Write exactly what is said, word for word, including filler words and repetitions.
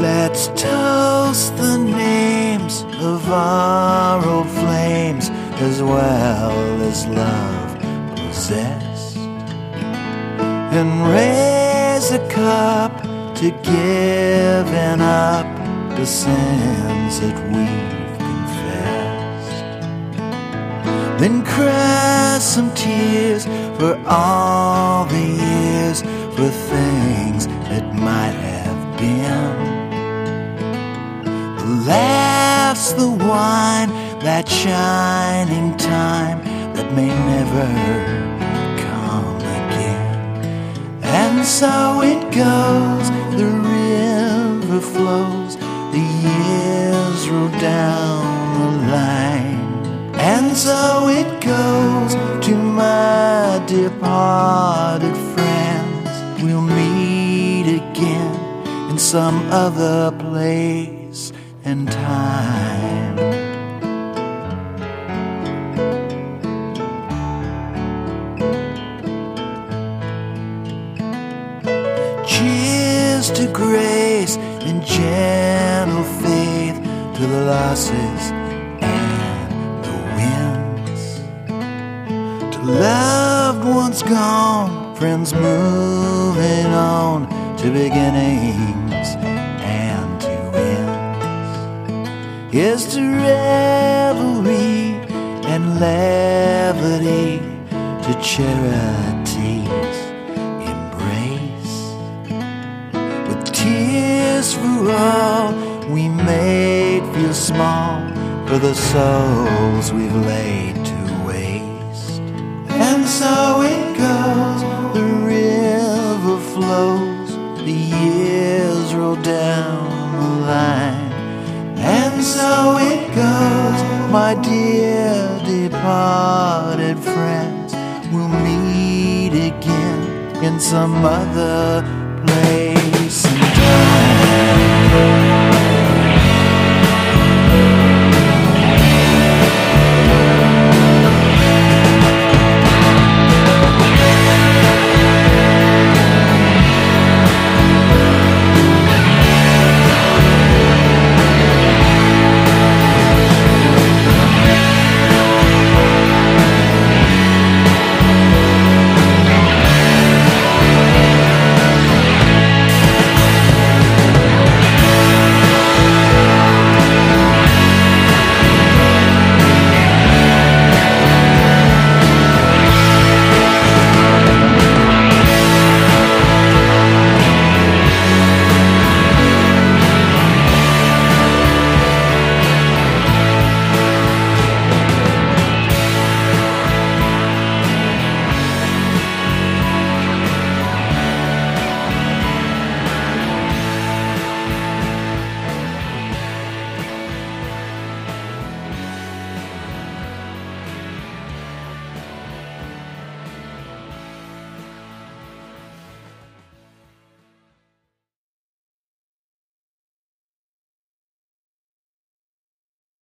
Let's toast the names of our old flames, as well as love possessed, and raise a cup to giving up the sins that we've confessed. Then cry some tears for all the years, for things that might have been. The laughs, the wine, that shining time that may never come again. And so it goes, the river flows, the years roll down the line. And so it goes to my departed friends. We'll meet again in some other place and time. Cheers to grace and gentle faith, to the losses and the wins, to loved ones gone, friends moving on, to beginnings and to ends. Here's to revelry and levity, to charity's embrace, with tears for all we made feel small, for the souls we've laid to waste. And so it goes, the river flows, the years roll down the line. And so it goes, my dear departed friends. We'll meet again in some other